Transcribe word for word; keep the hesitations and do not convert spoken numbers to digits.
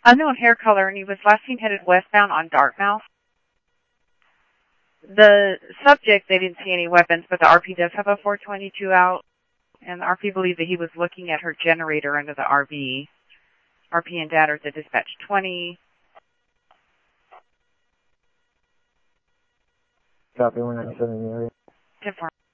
Unknown hair color, and he was last seen headed westbound on Dartmouth. The subject, they didn't see any weapons, but the R P does have a four twenty-two out, and the R P believed that he was looking at her generator under the R V. R P and dad are at dispatch twenty. Copy, one ninety-seven in the area. ten four.